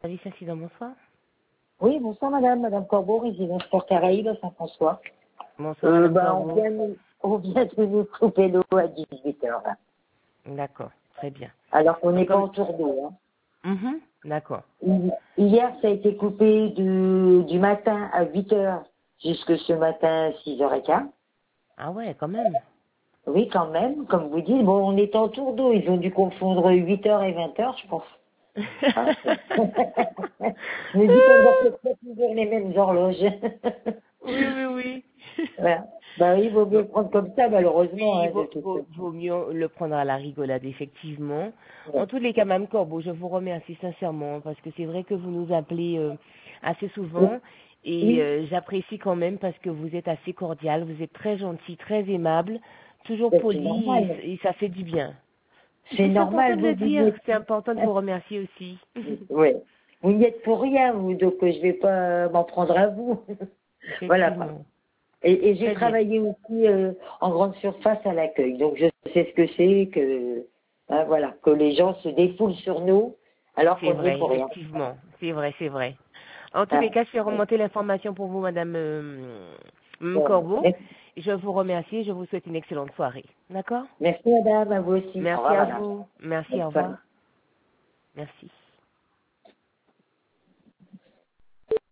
Service incident, bonsoir. Oui, bonsoir madame, madame Corbeau, résidence Port Caraïbes à Saint-François. Bonsoir, madame On Corbeau. vient de nous couper l'eau à 18h. D'accord, très bien. Alors qu'on Donc, n'est pas en tour d'eau. Hein. D'accord. Hier, ça a été coupé du matin à 8h jusque ce matin à 6h15. Ah ouais, quand même. Oui, quand même, comme vous dites. Bon, on est en tour d'eau. Ils ont dû confondre 8h et 20h, je pense. Ah. Je me dis qu'on doit peut-être pas toujours les mêmes horloges. Oui, oui, oui. Voilà. Bah oui, il vaut mieux Donc, le prendre comme ça, malheureusement, oui, hein, de toute façon. vaut mieux le prendre à la rigolade, effectivement. Ouais. En tous les cas, Mme Corbeau, je vous remercie sincèrement parce que c'est vrai que vous nous appelez assez Oui, souvent et oui, j'apprécie quand même parce que vous êtes assez cordial, vous êtes très gentil, très aimable, toujours ben, c'est poli normal. et ça fait du bien. C'est C'est important normal, de vous le vous dire, êtes... c'est important de vous remercier aussi. Ouais. Vous n'y êtes pour rien, vous, donc je vais pas m'en prendre à vous. Voilà quoi. Effectivement. Et j'ai Très bien. travaillé aussi en grande surface à l'accueil, donc je sais ce que c'est que hein, voilà, que les gens se défoulent sur nous alors C'est qu'on n'y est vrai, pour rien. effectivement. C'est vrai, c'est vrai. En tous les Ah, cas, je fais remonter l'information pour vous, Madame Corbeau. merci, Je vous remercie et je vous souhaite une excellente soirée. D'accord? merci madame, à vous aussi. Au Merci revoir à madame. vous. Merci, Bonne au soirée. revoir. Merci.